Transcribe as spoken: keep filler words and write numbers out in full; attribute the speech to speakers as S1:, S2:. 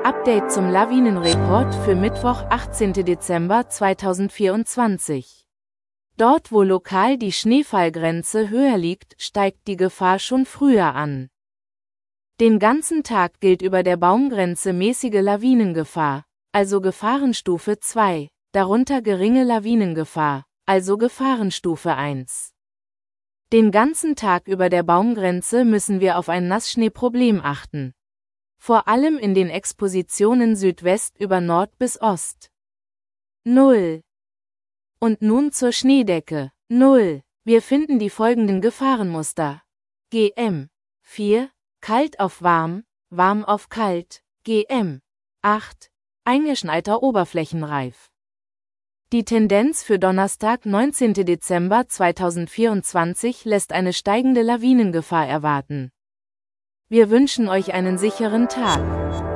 S1: Update zum Lawinenreport für Mittwoch, achtzehnten Dezember zweitausendvierundzwanzig. Dort, wo lokal die Schneefallgrenze höher liegt, steigt die Gefahr schon früher an. Den ganzen Tag gilt über der Baumgrenze mäßige Lawinengefahr, also Gefahrenstufe zwei, darunter geringe Lawinengefahr, also Gefahrenstufe eins. Den ganzen Tag über der Baumgrenze müssen wir auf ein Nassschneeproblem achten. Vor allem in den Expositionen Südwest über Nord bis Ost. null. Und nun zur Schneedecke. null. Wir finden die folgenden Gefahrenmuster. G M vier. Kalt auf warm, warm auf kalt. G M acht. Eingeschneiter Oberflächenreif. Die Tendenz für Donnerstag, neunzehnten Dezember zweitausendvierundzwanzig lässt eine steigende Lawinengefahr erwarten. Wir wünschen euch einen sicheren Tag.